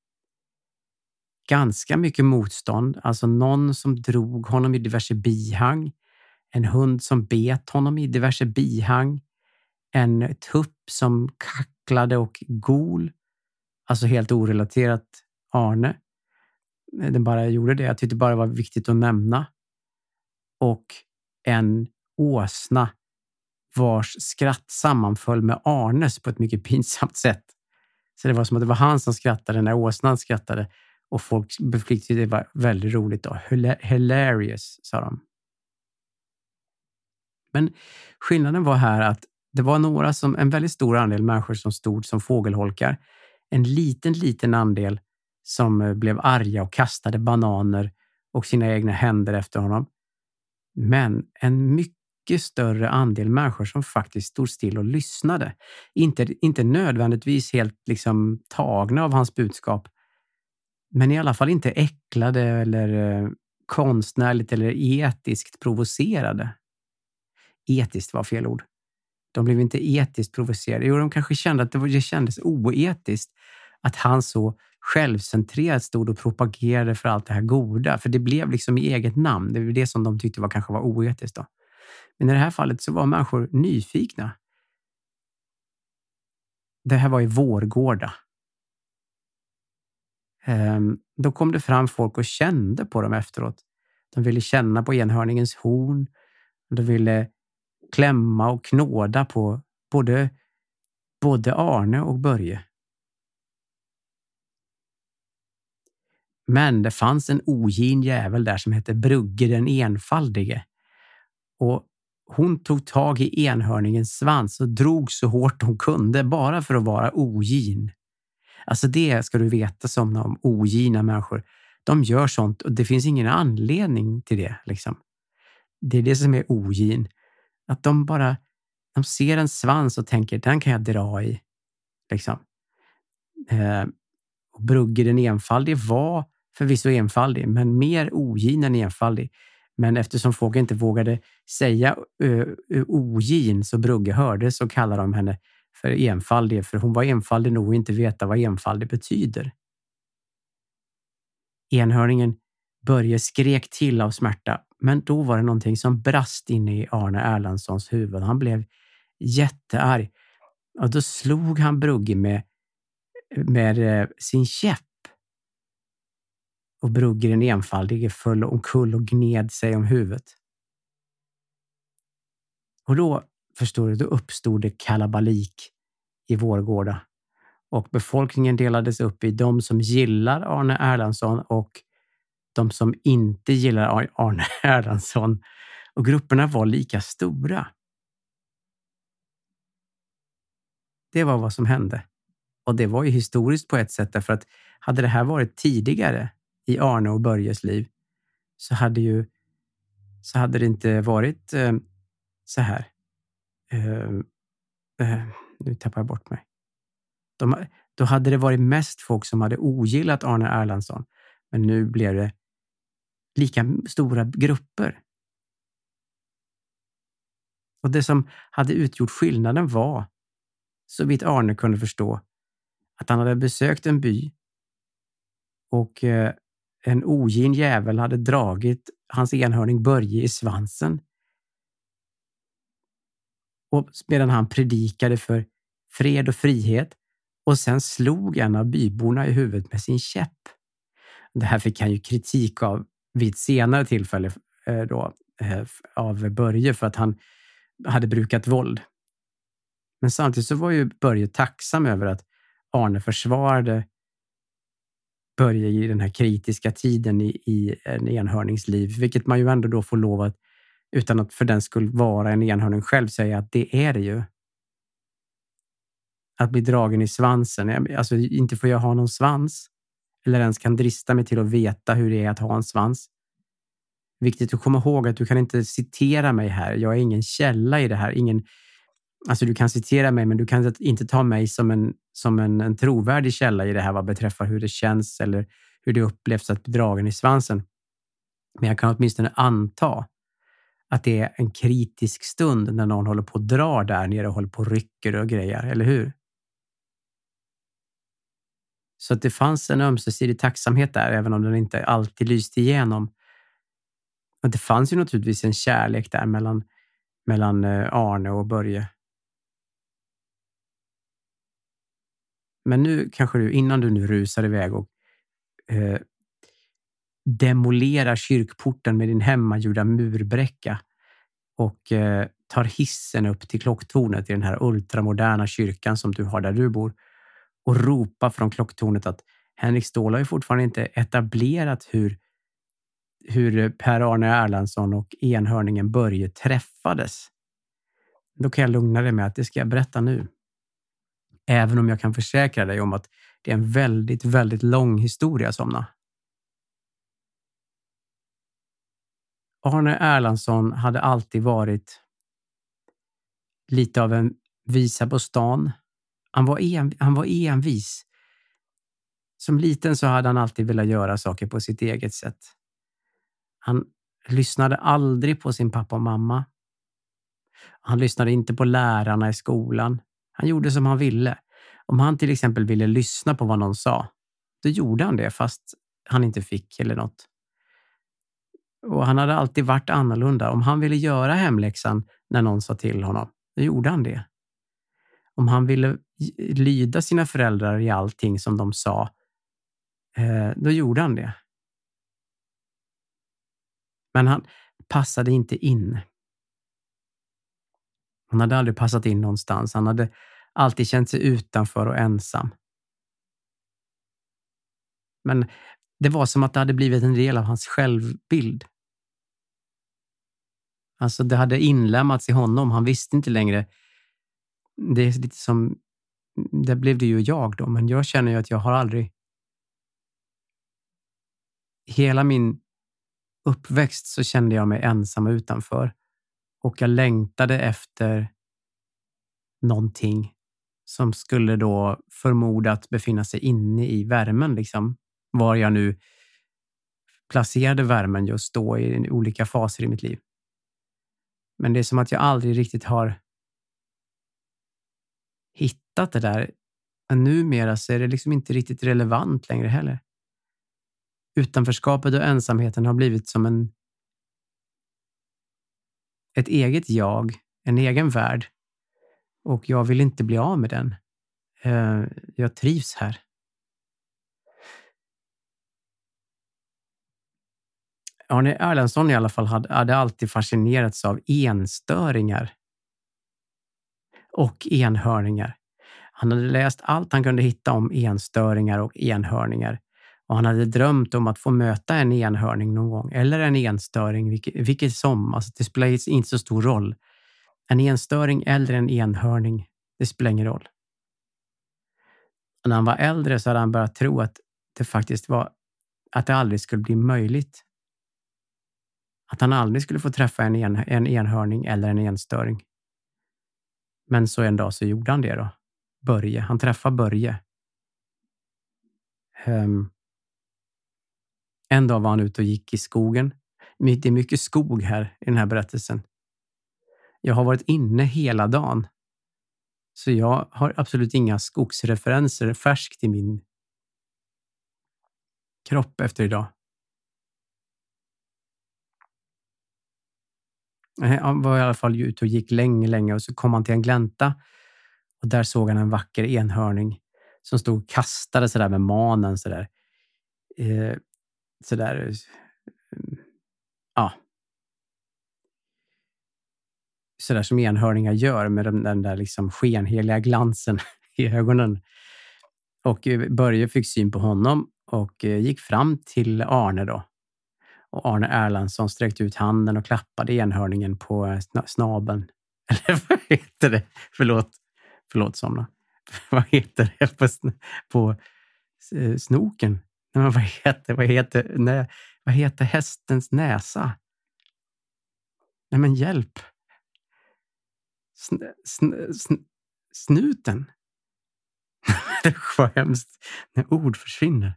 ganska mycket motstånd. Alltså någon som drog honom i diverse bihang. En hund som bet honom i diverse bihang. En tupp som kacklade och gol. Alltså helt orelaterat Arne. Den bara gjorde det. Jag tyckte bara det var viktigt att nämna. Och en åsna vars skratt sammanföll med Arnes på ett mycket pinsamt sätt. Så det var som att det var han som skrattade när åsnan skrattade. Och folk tyckte det var väldigt roligt då. Hilarious, sa de. Men skillnaden var här att det var en väldigt stor andel människor som stod som fågelholkar. En liten andel som blev arga och kastade bananer och sina egna händer efter honom. Men en mycket större andel människor som faktiskt stod still och lyssnade. Inte nödvändigtvis helt liksom tagna av hans budskap. Men i alla fall inte äcklade eller konstnärligt eller etiskt provocerade. Etiskt var fel ord. De blev inte etiskt provocerade. Jo, de kanske kände att det kändes oetiskt att han så självcentrerat stod och propagerade för allt det här goda. För det blev liksom i eget namn. Det var det som de tyckte kanske var oetiskt då. Men i det här fallet så var människor nyfikna. Det här var i Vårgårda. Då kom det fram folk och kände på dem efteråt. De ville känna på enhörningens horn. De ville klämma och knåda på både Arne och Börje. Men det fanns en ogin jävel där som hette Brugge den enfaldige. Och hon tog tag i enhörningens svans och drog så hårt hon kunde bara för att vara ogin. Alltså det ska du veta som om ogina människor. De gör sånt och det finns ingen anledning till det. Liksom. Det är det som är ogin. Att de ser en svans och tänker, den kan jag dra i. Liksom. Och Brugge den enfaldige var förvisso enfaldig, men mer ogin än enfaldig. Men eftersom folk inte vågade säga ogin så Brugge hörde, så kallar de henne för enfaldig. För hon var enfaldig nog att inte veta vad enfaldig betyder. Enhörningen Börje skrek till av smärta. Men då var det någonting som brast inne i Arne Erlandssons huvud. Han blev jättearg. Och då slog han Brugge med sin käpp. Och Brugge den enfaldige föll omkull och gned sig om huvudet. Och då, förstår du, då uppstod det kalabalik i Vårgårda. Och befolkningen delades upp i de som gillar Arne Erlandsson och de som inte gillar Arne Erlandsson. Och grupperna var lika stora. Det var vad som hände. Och det var ju historiskt på ett sätt, därför att hade det här varit tidigare i Arne och Börjes liv så hade det inte varit så här. Nu tappar jag bort mig. Då hade det varit mest folk som hade ogillat Arne Erlandsson. Men nu blev det lika stora grupper. Och det som hade utgjort skillnaden var, så vitt Arne kunde förstå, att han hade besökt en by och en ogin jävel hade dragit hans enhörning Börje i svansen. Och medan han predikade för fred och frihet och sen slog en av byborna i huvudet med sin käpp. Det här fick han ju kritik av vid ett senare tillfälle av Börje för att han hade brukat våld. Men samtidigt så var ju Börje tacksam över att Arne försvarade Börje i den här kritiska tiden i en enhörningsliv, vilket man ju ändå då får lov att, utan att för den skulle vara en enhörning själv, säga att det är det ju. Att bli dragen i svansen, alltså inte får jag ha någon svans eller ens kan drista mig till att veta hur det är att ha en svans. Viktigt att komma ihåg att du kan inte citera mig här. Jag är ingen källa i det här. Alltså du kan citera mig, men du kan inte ta mig som en trovärdig källa i det här vad beträffar hur det känns eller hur det upplevs att bli dragen i svansen. Men jag kan åtminstone anta att det är en kritisk stund när någon håller på att dra där nere och håller på och rycker och grejer, eller hur? Så att det fanns en ömsesidig tacksamhet där, även om den inte alltid lyste igenom. Och det fanns ju naturligtvis en kärlek där mellan Arne och Börje. Men nu kanske du, innan du nu rusar iväg och demolerar kyrkporten med din hemmagjorda murbräcka och tar hissen upp till klocktornet i den här ultramoderna kyrkan som du har där du bor och ropar från klocktornet att Henrik Ståhl har ju fortfarande inte etablerat hur Per-Arne Erlandsson och enhörningen Börje träffades. Då kan jag lugna dig med att det ska jag berätta nu. Även om jag kan försäkra dig om att det är en väldigt, väldigt lång historia, Somna. Arne Erlandsson hade alltid varit lite av en visa på stan. Han var envis. Som liten så hade han alltid velat göra saker på sitt eget sätt. Han lyssnade aldrig på sin pappa och mamma. Han lyssnade inte på lärarna i skolan. Han gjorde som han ville. Om han till exempel ville lyssna på vad någon sa, då gjorde han det fast han inte fick eller något. Och han hade alltid varit annorlunda. Om han ville göra hemläxan när någon sa till honom, då gjorde han det. Om han ville lyda sina föräldrar i allting som de sa, då gjorde han det. Men han passade inte in. Han hade aldrig passat in någonstans. Han hade alltid känt sig utanför och ensam. Men det var som att det hade blivit en del av hans självbild. Alltså det hade inlämnats i honom. Han visste inte längre. Det är lite som, det blev det ju jag då. Men jag känner ju att jag har aldrig, hela min uppväxt så kände jag mig ensam utanför. Och jag längtade efter någonting som skulle då förmodat befinna sig inne i värmen liksom. Var jag nu placerade värmen just då i olika faser i mitt liv. Men det är som att jag aldrig riktigt har hittat det där. Men numera så är det liksom inte riktigt relevant längre heller. Utanförskapet och ensamheten har blivit som ett eget jag, en egen värld. Och jag vill inte bli av med den. Jag trivs här. Arne Erlandsson i alla fall hade alltid fascinerats av enstöringar och enhörningar. Han hade läst allt han kunde hitta om enstöringar och enhörningar. Och han hade drömt om att få möta en enhörning någon gång. Eller en enstöring, vilket som. Alltså det spelar inte så stor roll. En enstöring eller en enhörning, det spelar ingen roll. Och när han var äldre så hade han börjat tro att det faktiskt var, att det aldrig skulle bli möjligt. Att han aldrig skulle få träffa en enhörning eller en enstöring. Men så en dag så gjorde han det då. Börje. Han träffade Börje. En dag var han ute och gick i skogen. Det är mycket skog här i den här berättelsen. Jag har varit inne hela dagen. Så jag har absolut inga skogsreferenser färskt i min kropp efter idag. Han var i alla fall ute och gick länge och så kom han till en glänta. Och där såg han en vacker enhörning som stod och kastade sådär med manen sådär. Sådär som enhörningar gör med den där liksom skenheliga glansen i ögonen. Och Börje fick syn på honom och gick fram till Arne då. Och Arne Erlandsson sträckte ut handen och klappade enhörningen på snabeln. Eller vad heter det? Förlåt somna. Vad heter det på snoken? Nej, men vad heter hästens näsa? Nej men hjälp. Snuten. Det var hemskt när ord försvinner.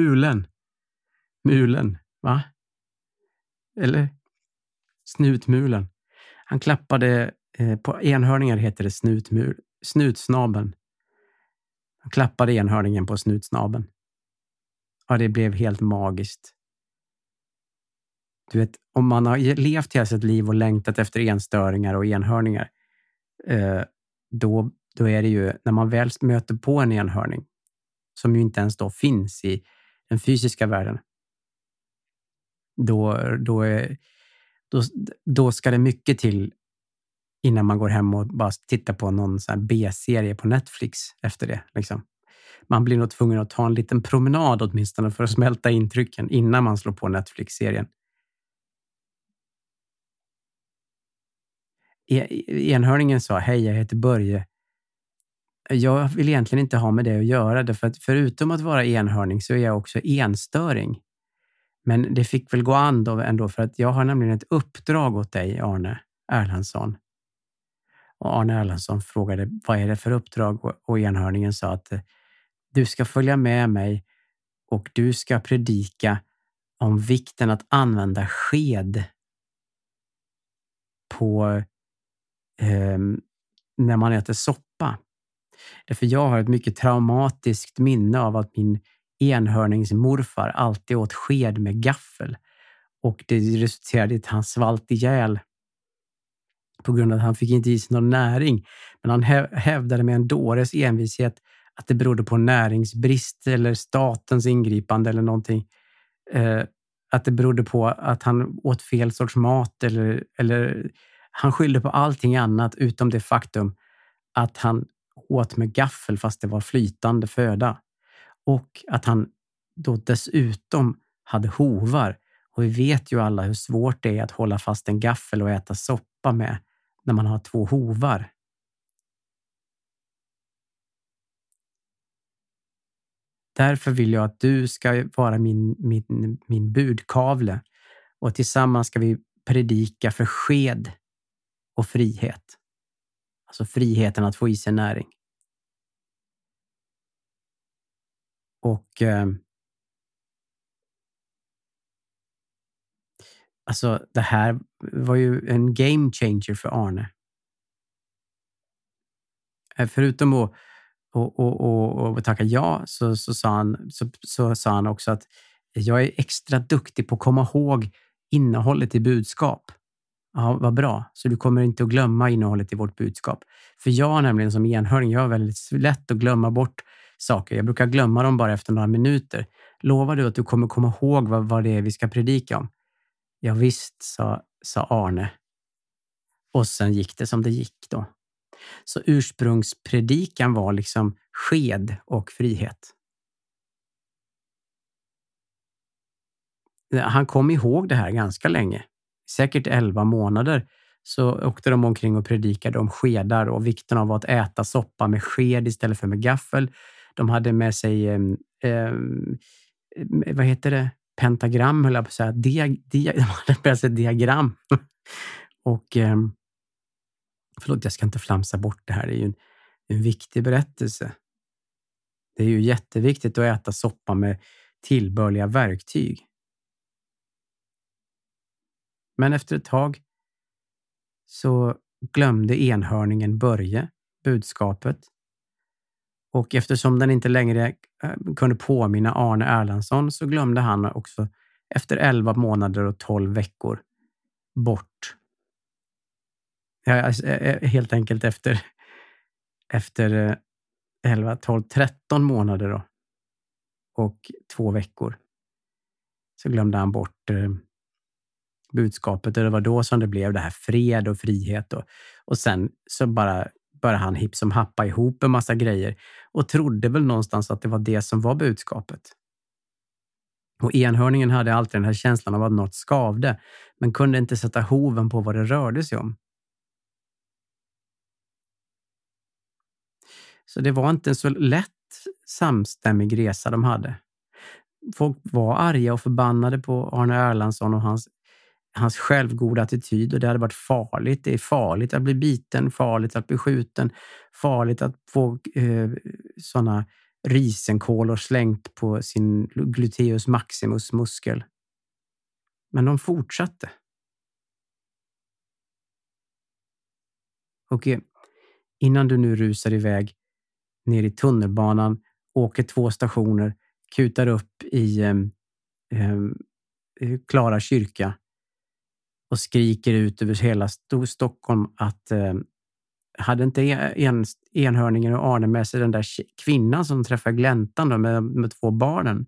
Mulen, va? Eller snutmulen. Han klappade på enhörningar heter det snutsnabeln. Han klappade enhörningen på snutsnabeln. Ja, det blev helt magiskt. Du vet, om man har levt hela sitt liv och längtat efter enstöringar och enhörningar, då är det ju, när man väl möter på en enhörning, som ju inte ens då finns i den fysiska världen, då ska det mycket till innan man går hem och bara tittar på någon sån här B-serie på Netflix efter det. Liksom. Man blir nog tvungen att ta en liten promenad åtminstone för att smälta intrycken innan man slår på Netflix-serien. Enhörningen sa: hej, jag heter Börje. Jag vill egentligen inte ha med det att göra, därför att förutom att vara enhörning så är jag också enstöring. Men det fick väl gå an då ändå, för att jag har nämligen ett uppdrag åt dig, Arne Erlandsson. Och Arne Erlandsson frågade: vad är det för uppdrag? Och enhörningen sa att du ska följa med mig och du ska predika om vikten att använda sked på när man äter soppa. Därför jag har ett mycket traumatiskt minne av att min enhörningsmorfar alltid åt sked med gaffel. Och det resulterade i att han svalt ihjäl på grund av att han fick inte i sig någon näring. Men han hävdade med en dåres envishet att det berodde på näringsbrist eller statens ingripande eller någonting. Att det berodde på att han åt fel sorts mat eller han skyllde på allting annat utom det faktum att han åt med gaffel fast det var flytande föda. Och att han då dessutom hade hovar. Och vi vet ju alla hur svårt det är att hålla fast en gaffel och äta soppa med när man har 2 hovar. Därför vill jag att du ska vara min budkavle och tillsammans ska vi predika för sked och frihet. Alltså friheten att få i sig näring. Och alltså det här var ju en game changer för Arne. Förutom att tacka ja så sa han också att jag är extra duktig på att komma ihåg innehållet i budskap. Ja, vad bra. Så du kommer inte att glömma innehållet i vårt budskap. För jag nämligen som enhörning, jag har väldigt lätt att glömma bort saker. Jag brukar glömma dem bara efter några minuter. Lovar du att du kommer komma ihåg vad det är vi ska predika om? Ja visst, sa Arne. Och sen gick det som det gick då. Så ursprungspredikan var liksom sked och frihet. Han kom ihåg det här ganska länge. Säkert 11 månader så åkte de omkring och predikade om skedar och vikten av att äta soppa med sked istället för med gaffel. De hade med sig vad heter det? Pentagram, höll jag på att säga. De hade med sig diagram. Och förlåt, jag ska inte flamsa bort det här. Det är ju en viktig berättelse. Det är ju jätteviktigt att äta soppa med tillbörliga verktyg. Men efter ett tag så glömde enhörningen Börje budskapet. Och eftersom den inte längre kunde påminna Arne Erlandsson så glömde han också efter 11 månader och 12 veckor bort. Helt enkelt efter 11, 12, 13 månader då, och 2 veckor så glömde han bort budskapet. Och det var då som det blev det här fred och frihet. Och sen så bara började han hipp som happa ihop en massa grejer och trodde väl någonstans att det var det som var budskapet. Och enhörningen hade alltid den här känslan av att något skavde men kunde inte sätta hoven på vad det rörde sig om. Så det var inte en så lätt samstämmig resa de hade. Folk var arga och förbannade på Arne Erlandsson och hans självgoda attityd, och det hade varit farligt. Det är farligt att bli biten, farligt att bli skjuten, farligt att få sådana risenkålor slängt på sin gluteus maximus muskel. Men de fortsatte. Och innan du nu rusar iväg ner i tunnelbanan, åker 2 stationer, kutar upp i Klara kyrka och skriker ut över hela Stockholm att hade inte enhörningen och Arne med sig den där kvinnan som träffade gläntan då med 2 barnen.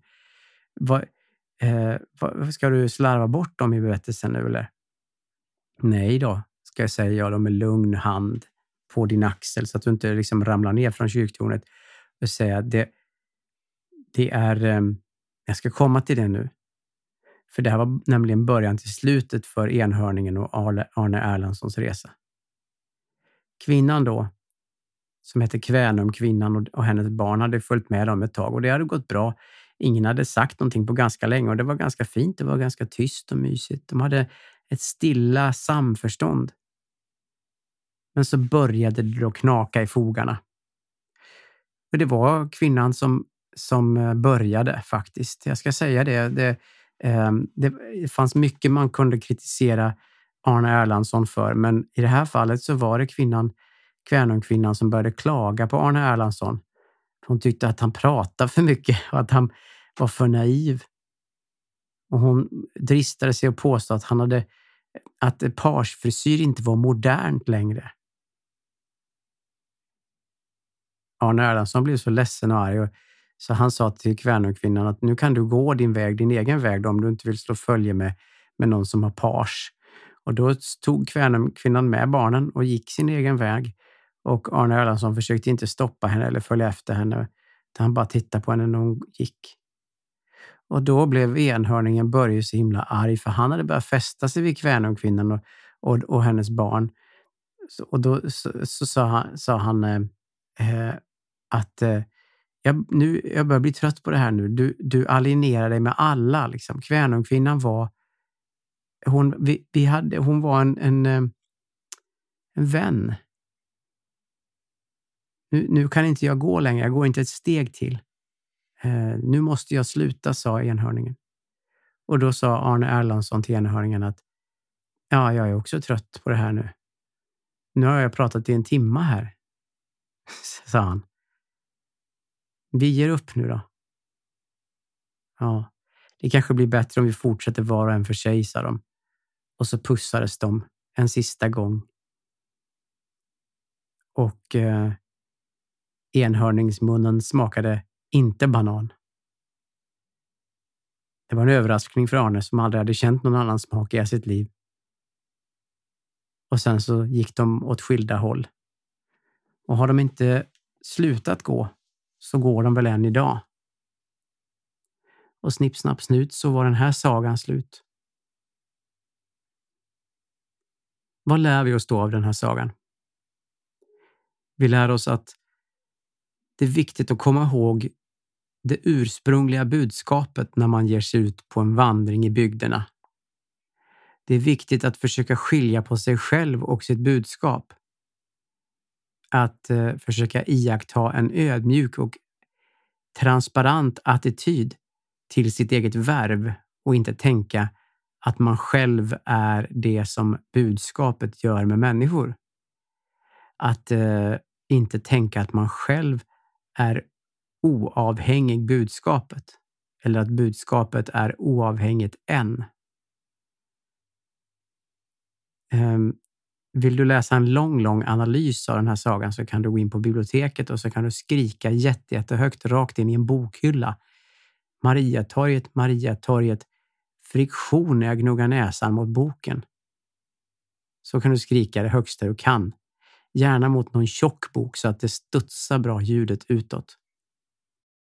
Ska du slarva bort dem i berättelsen nu eller? Nej då, ska jag säga dem med lugn hand på din axel så att du inte liksom ramlar ner från kyrktornet och säga det är jag ska komma till det nu. För det här var nämligen början till slutet för enhörningen och Arne Erlandssons resa. Kvinnan då, som heter Kvänumkvinnan och hennes barn hade följt med dem ett tag och det hade gått bra. Ingen hade sagt någonting på ganska länge och det var ganska fint, det var ganska tyst och mysigt. De hade ett stilla samförstånd. Men så började det då knaka i fogarna. Och det var kvinnan som började faktiskt. Jag ska säga det fanns mycket man kunde kritisera Arne Erlandsson för, men i det här fallet så var det Kvänumkvinnan som började klaga på Arne Erlandsson. Hon tyckte att han pratade för mycket och var för naiv. Och hon dristade sig att påstå att parsfrisyr inte var modernt längre. Arne Erlandsson blev så ledsen och arg, så han sa till Kvänumkvinnan att nu kan du gå din egen väg om du inte vill slå följe med någon som har pars. Och då tog Kvänumkvinnan med barnen och gick sin egen väg. Och Arne Erlandsson försökte inte stoppa henne eller följa efter henne. Han bara tittade på henne när hon gick. Och då blev enhörningen Börje så himla arg, för han hade börjat fästa sig vid Kvänumkvinnan och hennes barn. Och då så sa han att jag börjar bli trött på det här nu. Du alienerar dig med alla. Liksom. Kvänumkvinnan var hon var en vän. Nu kan inte jag gå längre. Jag går inte ett steg till. Nu måste jag sluta, sa enhörningen. Och då sa Arne Erlandsson till enhörningen att ja, jag är också trött på det här nu. Nu har jag pratat i 1 timme här, sa han. Vi ger upp nu då. Ja, det kanske blir bättre om vi fortsätter var och en för sig, sa de. Och så pussades de en sista gång. Och enhörningsmunnen smakade inte banan. Det var en överraskning för Arne som aldrig hade känt någon annan smak i sitt liv. Och sen så gick de åt skilda håll. Och har de inte slutat gå så går de väl än idag. Och snipp, snapp, snut så var den här sagan slut. Vad lär vi oss då av den här sagan? Vi lär oss att det är viktigt att komma ihåg det ursprungliga budskapet när man ger sig ut på en vandring i bygderna. Det är viktigt att försöka skilja på sig själv och sitt budskap. Att försöka iaktta en ödmjuk och transparent attityd till sitt eget värv och inte tänka att man själv är det som budskapet gör med människor. Att inte tänka att man själv är oavhängig budskapet eller att budskapet är oavhängigt än. Vill du läsa en lång analys av den här sagan så kan du gå in på biblioteket och så kan du skrika jättehögt rakt in i en bokhylla. Mariatorget, friktion när jag gnuggar näsan mot boken. Så kan du skrika det högsta du kan. Gärna mot någon tjock bok så att det studsar bra ljudet utåt.